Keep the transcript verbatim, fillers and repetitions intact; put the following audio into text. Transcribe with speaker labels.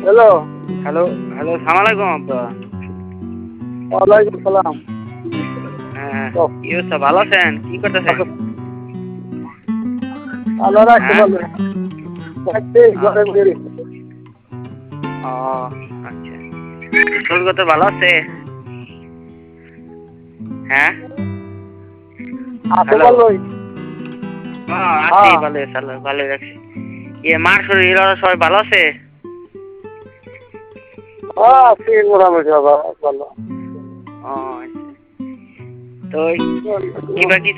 Speaker 1: Hello
Speaker 2: hello hello সালাম আলাইকুম আব্বা।
Speaker 1: ওয়ালাইকুম সালাম।
Speaker 2: হ্যাঁ কি অবস্থা, ভালো আছেন? কি করতেছেন?
Speaker 1: আল্লাহ রাখতে
Speaker 2: হ্যাঁ?
Speaker 1: পারলে রাখতে ঘরে বসে রয়েছি।
Speaker 2: ও আচ্ছা, স্কুল কত ভালো আছে? হ্যাঁ
Speaker 1: আছে
Speaker 2: হ্যালো,
Speaker 1: ভালোই।
Speaker 2: হ্যাঁ আছি
Speaker 1: হ্যাঁ
Speaker 2: ভালো, ভালো ভালো রাখছি। ইয়ে মার শরীর ওরা সবাই ভালো আছে?
Speaker 1: হ্যাঁ আছি মোটামুটি বাবা ভালো।
Speaker 2: ও আচ্ছা, তো এবার কি